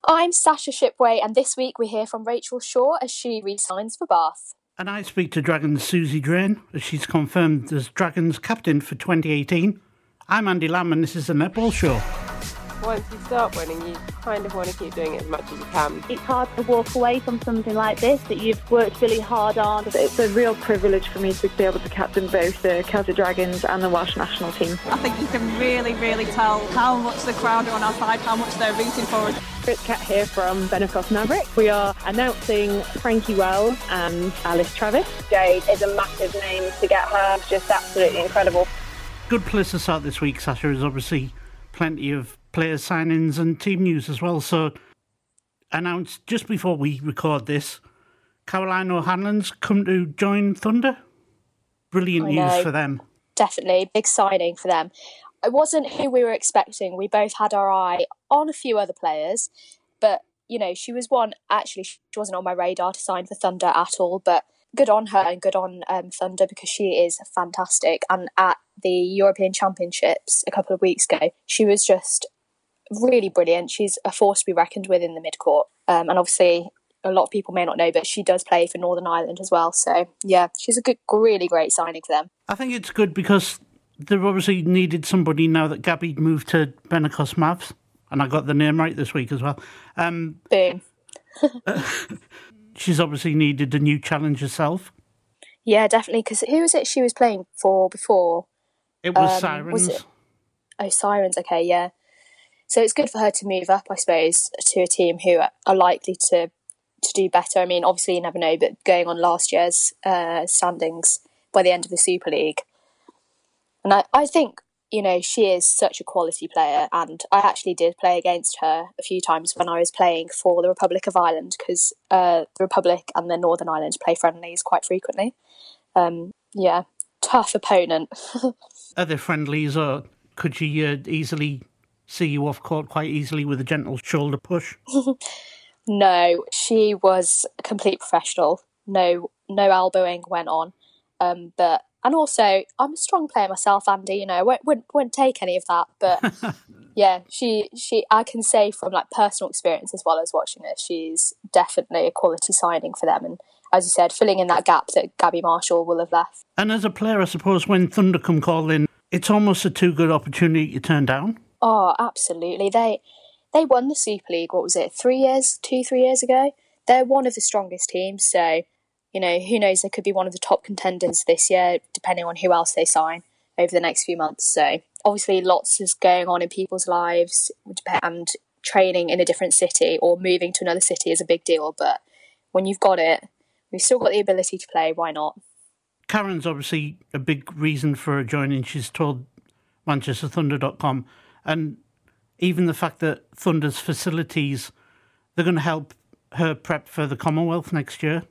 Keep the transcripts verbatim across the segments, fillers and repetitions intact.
I'm Sasha Shipway, and this week we hear from Rachel Shaw as she re-signs for Bath. And I speak to Dragons' Susie Drain as she's confirmed as Dragons captain for twenty eighteen. I'm Andy Lamb and this is the Netball Show. Once you start winning, you kind of want to keep doing it as much as you can. It's hard to walk away from something like this that you've worked really hard on. It's a real privilege for me to be able to captain both the Celtic Dragons and the Welsh national team. I think you can really, really tell how much the crowd are on our side, how much they're rooting for us. It's Kat here from Benacross Maverick. We are announcing Frankie Wells and Alice Travis. Jade is a massive name to get her. It's just absolutely incredible. Good place to start this week, Sasha, is obviously plenty of players' signings and team news as well. So, announced just before we record this, Caroline O'Hanlon's come to join Thunder. Brilliant I news know. for them. Definitely, big signing for them. It wasn't who we were expecting. We both had our eye on a few other players, but, you know, she was one, actually, she wasn't on my radar to sign for Thunder at all, but good on her and good on um, Thunder because she is fantastic. And at the European Championships a couple of weeks ago, she was just really brilliant. She's a force to be reckoned with in the midcourt. Um, and obviously, a lot of people may not know, but she does play for Northern Ireland as well. So, yeah, she's a good, really great signing for them. I think it's good because they've obviously needed somebody now that Gabby moved to Benacross Mavs. And I got the name right this week as well. Um, Boom. She's obviously needed a new challenge herself. Yeah, definitely. Because who was it she was playing for before? It was Um, Sirens. was it? Oh, Sirens. Okay, yeah. So it's good for her to move up, I suppose, to a team who are likely to to do better. I mean, obviously you never know, but going on last year's uh, standings by the end of the Super League. And I, I think, you know, she is such a quality player, and I actually did play against her a few times when I was playing for the Republic of Ireland, because uh, the Republic and the Northern Ireland play friendlies quite frequently. Um, yeah, tough opponent. Are they friendlies, or could she uh, easily see you off court quite easily with a gentle shoulder push? No, she was a complete professional. No, no elbowing went on. Um, but and also, I'm a strong player myself, Andy. You know, I won't, wouldn't wouldn't take any of that. But yeah, she she I can say from like personal experience as well as watching her, she's definitely a quality signing for them. And as you said, filling in that gap that Gabby Marshall will have left. And as a player, I suppose when Thunder come calling, it's almost a too good opportunity to turn down. Oh, absolutely. They they won the Super League, what was it, three years, two, three years ago? They're one of the strongest teams, so, you know, who knows, they could be one of the top contenders this year, depending on who else they sign over the next few months. So, obviously, lots is going on in people's lives, and training in a different city or moving to another city is a big deal, but when you've got it, we've still got the ability to play, why not? Karen's obviously a big reason for her joining. She's told Manchester Thunder dot com. And even the fact that Thunder's facilities, they're going to help her prep for the Commonwealth next year.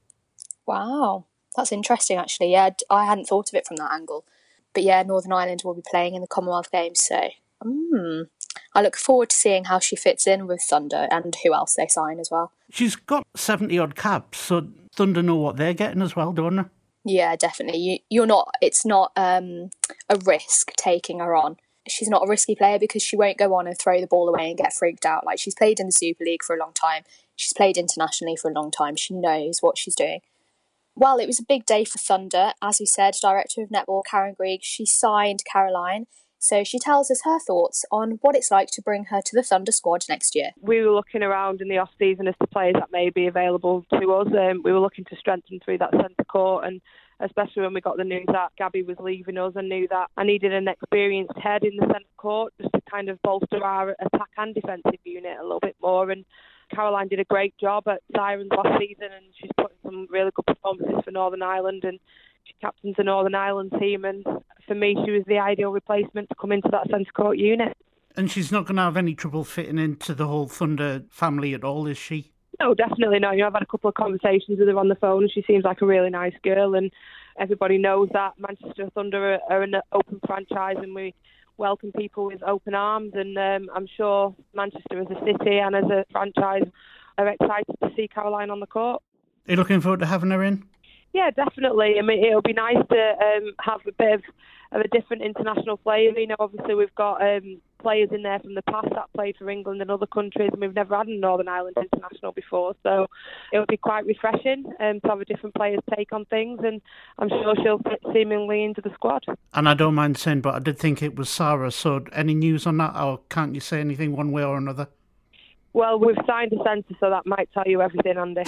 Wow, that's interesting, actually. Yeah, I hadn't thought of it from that angle. But yeah, Northern Ireland will be playing in the Commonwealth Games, so mm, I look forward to seeing how she fits in with Thunder and who else they sign as well. She's got seventy-odd caps, so Thunder know what they're getting as well, don't they? Yeah, definitely. You, you're not. It's not um, a risk taking her on. She's not a risky player because she won't go on and throw the ball away and get freaked out. Like, she's played in the Super League for a long time. She's played internationally for a long time. She knows what she's doing. Well, it was a big day for Thunder. As we said, Director of Netball Karen Grieg, she signed Caroline. So she tells us her thoughts on what it's like to bring her to the Thunder squad next year. We were looking around in the off-season as to players that may be available to us. Um, we were looking to strengthen through that centre court, and especially when we got the news that Gabby was leaving us, I knew that I needed an experienced head in the centre court just to kind of bolster our attack and defensive unit a little bit more. And Caroline did a great job at Sirens last season, and she's putting some really good performances for Northern Ireland, and she captains the Northern Ireland team, and for me she was the ideal replacement to come into that centre court unit. And she's not going to have any trouble fitting into the whole Thunder family at all, is she? No, definitely not. You know, I've had a couple of conversations with her on the phone, and she seems like a really nice girl, and everybody knows that Manchester Thunder are, are an open franchise, and we welcome people with open arms, and um, I'm sure Manchester as a city and as a franchise are excited to see Caroline on the court. Are you looking forward to having her in? Yeah, definitely. I mean, it'll be nice to um, have a bit of, of a different international flavour. You know, obviously we've got um, players in there from the past that played for England and other countries, and we've never had a Northern Ireland international before, so it would be quite refreshing um, to have a different player's take on things, and I'm sure she'll fit seemingly into the squad. And I don't mind saying, but I did think it was Sarah, so any news on that, or can't you say anything one way or another? Well, we've signed a centre, so that might tell you everything, Andy.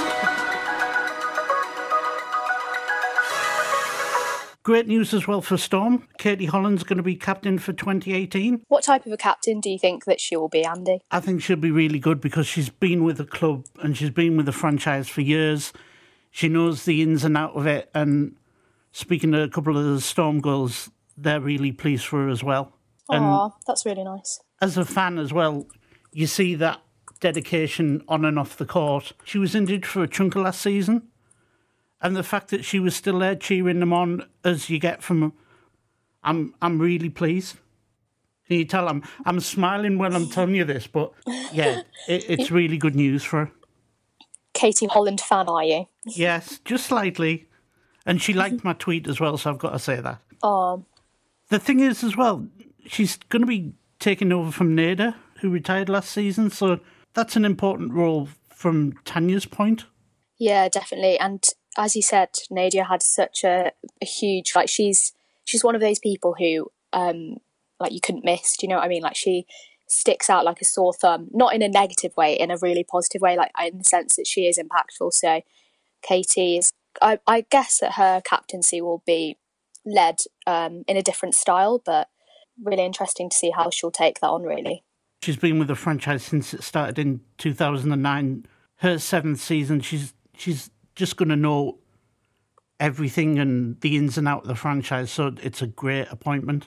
Great news as well for Storm. Katie Holland's going to be captain for twenty eighteen. What type of a captain do you think that she will be, Andy? I think she'll be really good because she's been with the club and she's been with the franchise for years. She knows the ins and out of it. And speaking to a couple of the Storm girls, they're really pleased for her as well. Aw, that's really nice. As a fan as well, you see that dedication on and off the court. She was injured for a chunk of last season. And the fact that she was still there cheering them on as you get from them, I'm I'm really pleased. Can you tell I'm I'm smiling when I'm telling you this, but yeah, it, it's really good news for her. Katie Holland fan, are you? Yes, just slightly. And she liked my tweet as well, so I've got to say that. Oh. The thing is as well, she's going to be taking over from Neda, who retired last season, so that's an important role from Tanya's point. Yeah, definitely. And as you said, Nadia had such a, a huge, like she's she's one of those people who um like you couldn't miss. Do you know what I mean? Like she sticks out like a sore thumb, not in a negative way, in a really positive way, like in the sense that she is impactful. So Katie is, I, I guess that her captaincy will be led um in a different style, but really interesting to see how she'll take that on, really. She's been with the franchise since it started in two thousand nine. Her seventh season, she's she's just going to know everything and the ins and out of the franchise, so it's a great appointment.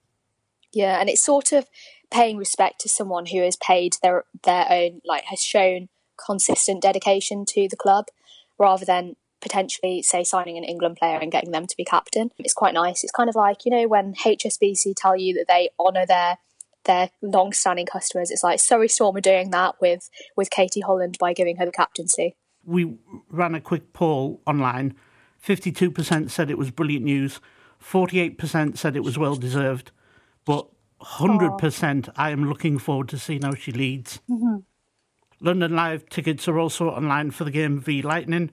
Yeah, and it's sort of paying respect to someone who has paid their their own, like has shown consistent dedication to the club, rather than potentially, say, signing an England player and getting them to be captain. It's quite nice. It's kind of like, you know, when H S B C tell you that they honour their their long-standing customers, it's like Surrey Storm are doing that with, with Katie Holland by giving her the captaincy. We ran a quick poll online. fifty-two percent said it was brilliant news. forty-eight percent said it was well-deserved. But one hundred percent I am looking forward to seeing how she leads. Mm-hmm. London Live tickets are also online for the game v Lightning.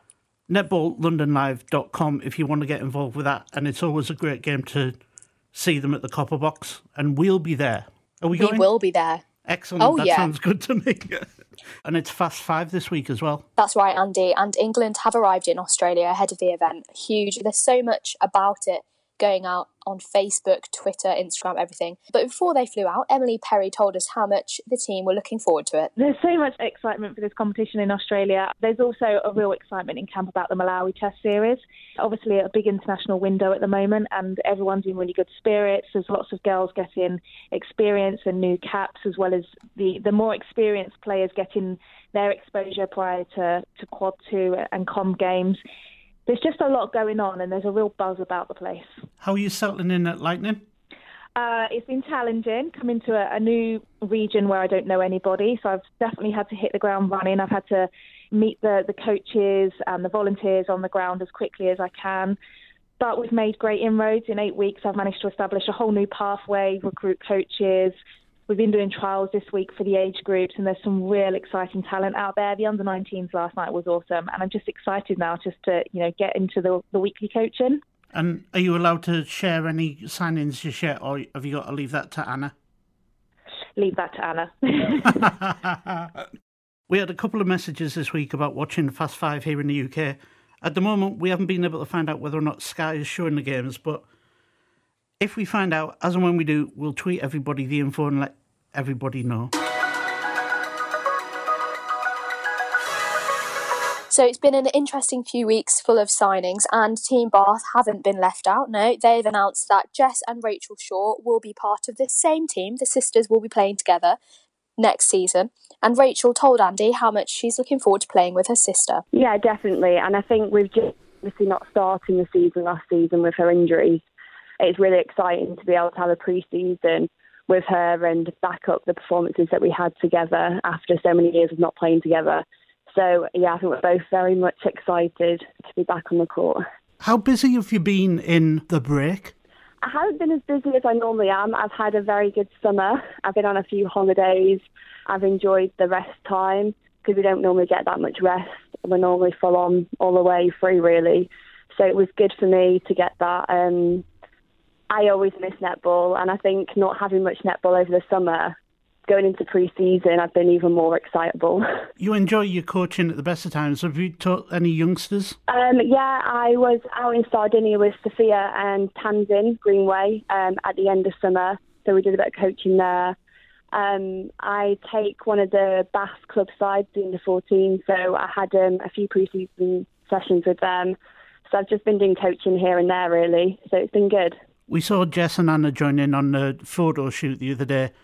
netball london live dot com if you want to get involved with that. And it's always a great game to see them at the Copper Box. And we'll be there. Are we, we going? We will be there. Excellent. Oh, that yeah. sounds good to me. And it's Fast Five this week as well. That's right, Andy. And England have arrived in Australia ahead of the event. Huge. There's so much about it going out on Facebook, Twitter, Instagram, everything. But before they flew out, Emily Perry told us how much the team were looking forward to it. There's so much excitement for this competition in Australia. There's also a real excitement in camp about the Malawi Test Series. Obviously a big international window at the moment and everyone's in really good spirits. There's lots of girls getting experience and new caps, as well as the, the more experienced players getting their exposure prior to, to Quad two and Com Games. There's just a lot going on and there's a real buzz about the place. How are you settling in at Lightning? Uh, it's been challenging, coming to a, a new region where I don't know anybody. So I've definitely had to hit the ground running. I've had to meet the, the coaches and the volunteers on the ground as quickly as I can. But we've made great inroads. In eight weeks, I've managed to establish a whole new pathway, recruit coaches. We've been doing trials this week for the age groups, and there's some real exciting talent out there. The under nineteens last night was awesome, and I'm just excited now just to, you know, get into the the weekly coaching. And are you allowed to share any signings you share, or have you got to leave that to Anna? Leave that to Anna. We had a couple of messages this week about watching Fast Five here in the U K. At the moment, we haven't been able to find out whether or not Sky is showing the games, but if we find out, as and when we do, we'll tweet everybody the info and let everybody know. So it's been an interesting few weeks full of signings, and Team Bath haven't been left out. No, they've announced that Jess and Rachel Shaw will be part of the same team. The sisters will be playing together next season. And Rachel told Andy how much she's looking forward to playing with her sister. Yeah, definitely. And I think with just obviously not starting the season last season with her injuries, it's really exciting to be able to have a pre-season with her and back up the performances that we had together after so many years of not playing together. So, yeah, I think we're both very much excited to be back on the court. How busy have you been in the break? I haven't been as busy as I normally am. I've had a very good summer. I've been on a few holidays. I've enjoyed the rest time because we don't normally get that much rest. We're normally full on all the way through, really. So it was good for me to get that. Um, I always miss netball, and I think not having much netball over the summer, going into pre-season, I've been even more excitable. You enjoy your coaching at the best of times. Have you taught any youngsters? Um, yeah, I was out in Sardinia with Sophia and Tanzin Greenway um, at the end of summer, so we did a bit of coaching there. Um, I take one of the Bath club sides, the under fourteen, so I had um, a few pre-season sessions with them. So I've just been doing coaching here and there, really, so it's been good. We saw Jess and Anna join in on a photo shoot the other day.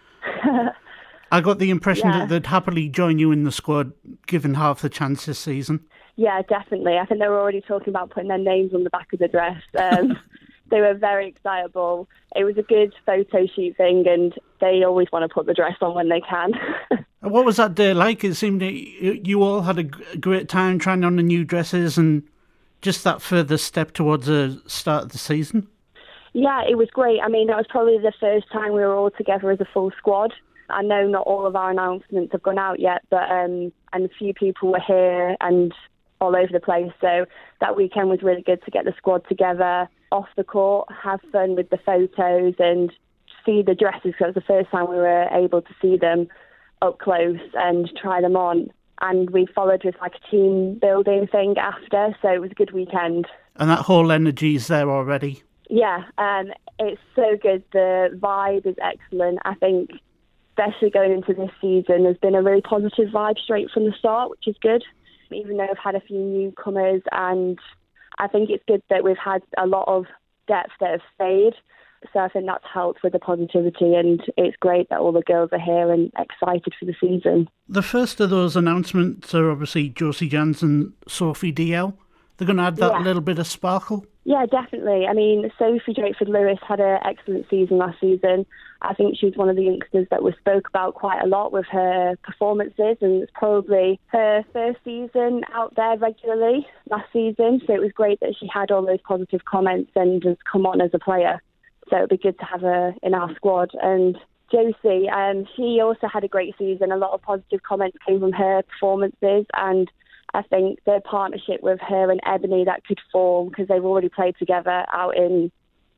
I got the impression yeah. that they'd happily join you in the squad, given half the chance this season. Yeah, definitely. I think they were already talking about putting their names on the back of the dress. Um, they were very excitable. It was a good photo shoot thing, and they always want to put the dress on when they can. What was that day like? It seemed that you all had a great time trying on the new dresses and just that further step towards the start of the season. Yeah, it was great. I mean, that was probably the first time we were all together as a full squad. I know not all of our announcements have gone out yet, but um, and a few people were here and all over the place. So that weekend was really good to get the squad together, off the court, have fun with the photos and see the dresses, because it was the first time we were able to see them up close and try them on. And we followed with like a team building thing after, so it was a good weekend. And that whole energy is there already. Yeah, um, it's so good. The vibe is excellent. I think, especially going into this season, there's been a really positive vibe straight from the start, which is good. Even though I've had a few newcomers, and I think it's good that we've had a lot of depth that have stayed. So I think that's helped with the positivity, and it's great that all the girls are here and excited for the season. The first of those announcements are obviously Josie Jans and Sophie D L. They're going to add that yeah. little bit of sparkle. Yeah, definitely. I mean, Sophie Drakeford-Lewis had an excellent season last season. I think she was one of the youngsters that was spoke about quite a lot with her performances, and it's probably her first season out there regularly last season. So it was great that she had all those positive comments and has come on as a player. So it would be good to have her in our squad. And Josie, um, she also had a great season. A lot of positive comments came from her performances, and I think the partnership with her and Ebony that could form, because they've already played together out in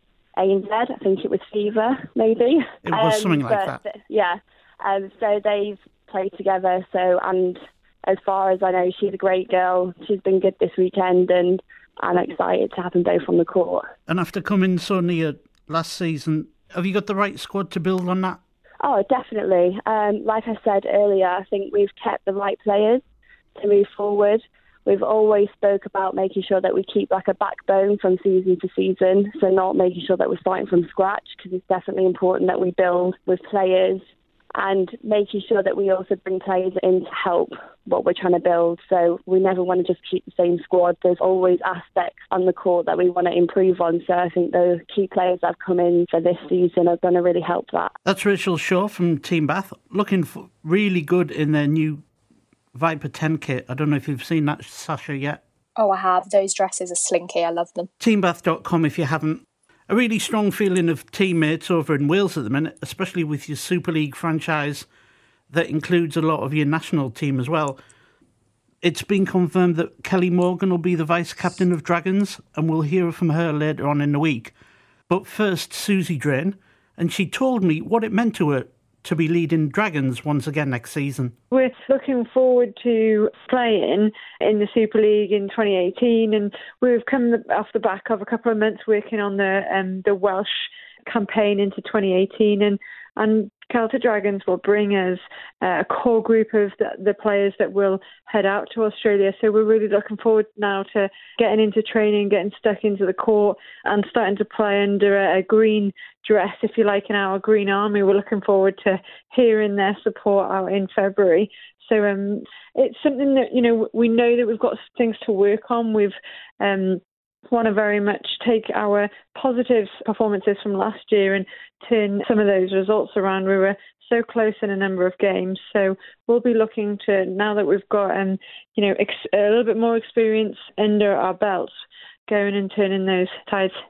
A N Z, I think it was Fever, maybe. It was um, something like but, that. Yeah, um, so they've played together. So, and as far as I know, she's a great girl. She's been good this weekend, and I'm excited to have them both on the court. And after coming so near last season, have you got the right squad to build on that? Oh, definitely. Um, like I said earlier, I think we've kept the right players to move forward. We've always spoke about making sure that we keep like a backbone from season to season, so not making sure that we're starting from scratch, because it's definitely important that we build with players, and making sure that we also bring players in to help what we're trying to build. So we never want to just keep the same squad. There's always aspects on the court that we want to improve on. So I think the key players that have come in for this season are going to really help that. That's Rachel Shaw from Team Bath, looking for really good in their new Viper ten kit. I don't know if you've seen that, Sasha, yet. Oh, I have. Those dresses are slinky. I love them. team bath dot com if you haven't. A really strong feeling of teammates over in Wales at the minute, especially with your Super League franchise that includes a lot of your national team as well. It's been confirmed that Kelly Morgan will be the vice-captain of Dragons, and we'll hear from her later on in the week. But first, Susie Drain, and she told me what it meant to her to be leading Dragons once again next season. We're looking forward to playing in the Super League in twenty eighteen, and we've come off the back of a couple of months working on the um, the Welsh campaign into twenty eighteen, and and Celtic Dragons will bring us uh, a core group of the, the players that will head out to Australia. So we're really looking forward now to getting into training, getting stuck into the court and starting to play under a, a green dress, if you like, in our Green Army. We're looking forward to hearing their support out in February. So um, it's something that, you know, we know that we've got things to work on. We've um, want to very much take our positive performances from last year and turn some of those results around. We were so close in a number of games, so we'll be looking to, now that we've got um, you know ex- a little bit more experience under our belts, going and turning those tides.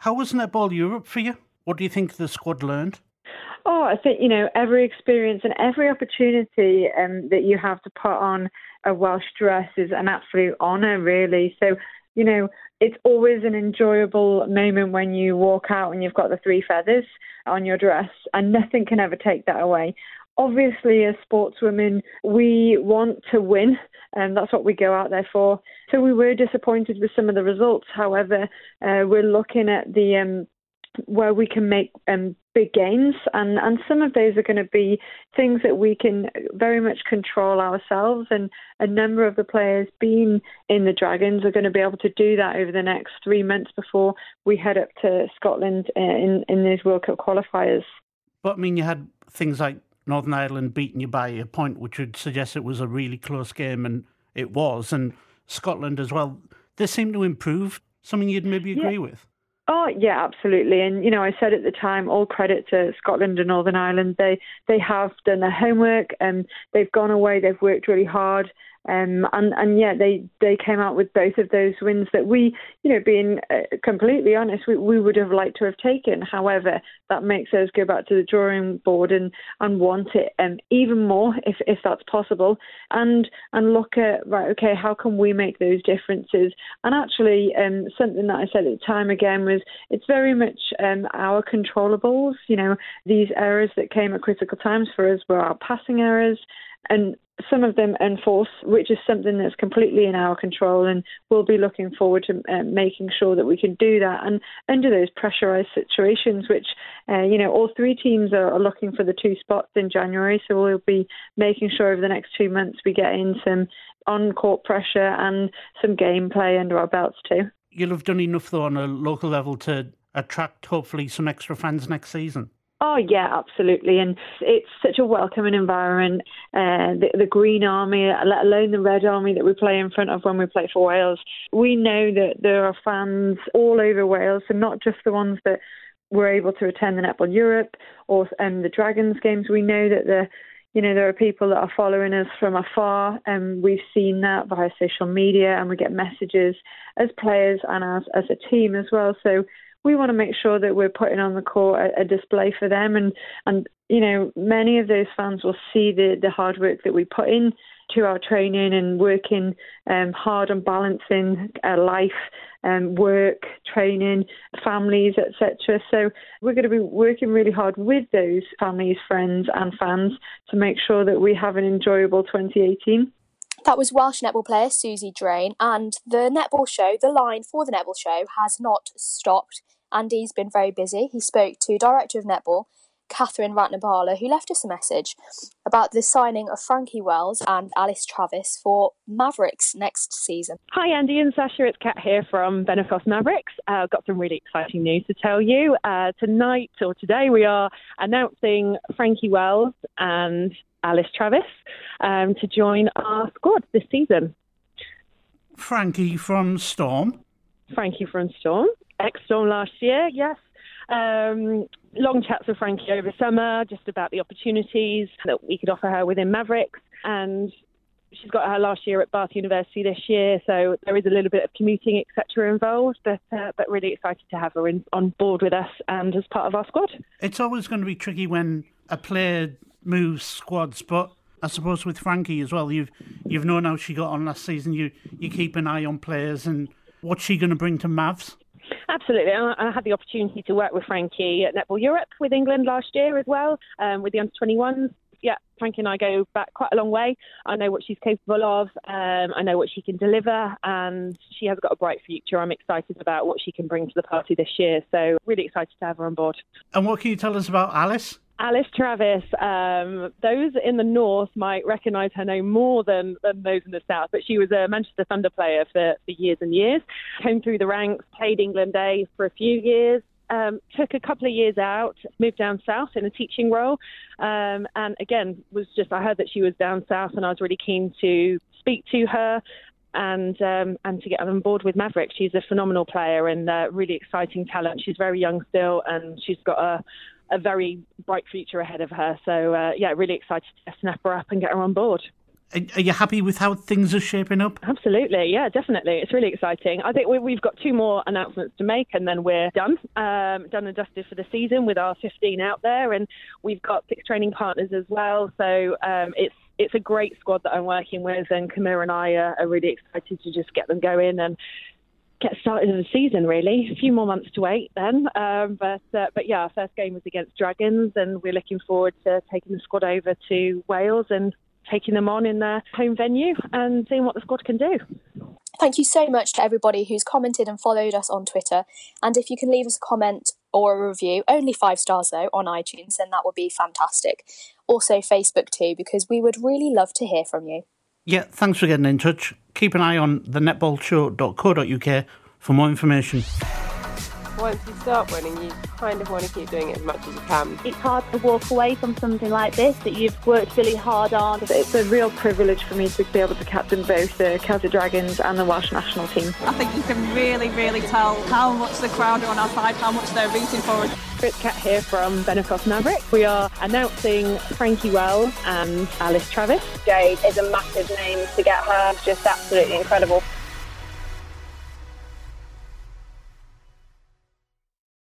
How was Netball Europe for you? What do you think the squad learned? Oh, I think, you know, every experience and every opportunity um, that you have to put on a Welsh dress is an absolute honour, really. So, you know, it's always an enjoyable moment when you walk out and you've got the three feathers on your dress, and nothing can ever take that away. Obviously, as sportswomen, we want to win, and that's what we go out there for. So we were disappointed with some of the results. However, uh, we're looking at the um, where we can make um, big gains, and, and some of those are going to be things that we can very much control ourselves, and a number of the players being in the Dragons are going to be able to do that over the next three months before we head up to Scotland in, in those World Cup qualifiers. But, I mean, you had things like Northern Ireland beating you by a point, which would suggest it was a really close game, and it was, and Scotland as well. They seem to improve, something you'd maybe agree yeah. with? Oh, yeah, absolutely. And, you know, I said at the time, all credit to Scotland and Northern Ireland. They they have done their homework, and they've gone away, they've worked really hard. Um, and, and yeah, they, they came out with both of those wins that we, you know, being uh, completely honest, we, we would have liked to have taken. However, that makes us go back to the drawing board and, and want it um, even more if, if that's possible. And and look at, right, okay, how can we make those differences? And actually, um, something that I said at the time again was it's very much um, our controllables. You know, these errors that came at critical times for us were our passing errors, and some of them enforced, which is something that's completely in our control, and we'll be looking forward to uh, making sure that we can do that. And under those pressurised situations, which, uh, you know, all three teams are, are looking for the two spots in January, so we'll be making sure over the next two months we get in some on-court pressure and some gameplay under our belts too. You'll have done enough, though, on a local level to attract, hopefully, some extra fans next season. Oh, yeah, absolutely. And it's such a welcoming environment. Uh, the, the Green Army, let alone the Red Army that we play in front of when we play for Wales. We know that there are fans all over Wales, and not just the ones that were able to attend the Netball Europe or um, the Dragons games. We know that the You know, there are people that are following us from afar, and we've seen that via social media, and we get messages as players and as, as a team as well. So we want to make sure that we're putting on the court a, a display for them. And, and, you know, many of those fans will see the, the hard work that we put in to our training and working um, hard on balancing uh, life, um, work, training, families, et cetera. So we're going to be working really hard with those families, friends and fans to make sure that we have an enjoyable twenty eighteen. That was Welsh netball player Susie Drain, and the netball show, the line for the netball show, has not stopped. Andy's been very busy. He spoke to Director of Netball, Catherine Ratnabala, who left us a message about the signing of Frankie Wells and Alice Travis for Mavericks next season. Hi Andy and Sasha, it's Kat here from Benefos Mavericks. I've uh, got some really exciting news to tell you. Uh, tonight, or today, we are announcing Frankie Wells and Alice Travis um, to join our squad this season. Frankie from Storm. Frankie from Storm. Ex-Storm last year, yes. Um, long chats with Frankie over summer, just about the opportunities that we could offer her within Mavericks. And she's got her last year at Bath University this year, so there is a little bit of commuting, et cetera involved, but uh, but really excited to have her in, on board with us and as part of our squad. It's always going to be tricky when a player moves squads, but I suppose with Frankie as well, you've you've known how she got on last season. You you keep an eye on players and what's she going to bring to Mavs? Absolutely. I had the opportunity to work with Frankie at Netball Europe with England last year as well, um, with the under twenty-ones. Yeah, Frankie and I go back quite a long way. I know what she's capable of. Um, I know what she can deliver, and she has got a bright future. I'm excited about what she can bring to the party this year. So really excited to have her on board. And what can you tell us about Alice? Alice Travis, um, those in the north might recognise her name more than, than those in the south, but she was a Manchester Thunder player for, for years and years. Came through the ranks, played England A for a few years, um, took a couple of years out, moved down south in a teaching role, um, and again, was just, I heard that she was down south and I was really keen to speak to her and um, and to get on board with Maverick. She's a phenomenal player and uh, really exciting talent. She's very young still, and she's got a a very bright future ahead of her. So, uh, yeah, really excited to snap her up and get her on board. Are you happy with how things are shaping up? Absolutely, yeah, definitely. It's really exciting. I think we, we've got two more announcements to make and then we're done, um, done and dusted for the season with our fifteen out there, and we've got six training partners as well. So um, it's it's a great squad that I'm working with, and Camilla and I are, are really excited to just get them going and get started in the season, really. A few more months to wait then. Um, but uh, but yeah, our first game was against Dragons, and we're looking forward to taking the squad over to Wales and taking them on in their home venue and seeing what the squad can do. Thank you so much to everybody who's commented and followed us on Twitter. And if you can leave us a comment or a review, only five stars though, on iTunes, then that would be fantastic. Also Facebook too, because we would really love to hear from you. Yeah, thanks for getting in touch. Keep an eye on the netball show dot co dot uk for more information. Once you start winning, you kind of want to keep doing it as much as you can. It's hard to walk away from something like this that you've worked really hard on. It's a real privilege for me to be able to captain both the Celtic Dragons and the Welsh national team. I think you can really, really tell how much the crowd are on our side, how much they're rooting for us. It's Kat here from Benacross Maverick. We are announcing Frankie Wells and Alice Travis. Jade is a massive name to get her. It's just absolutely incredible.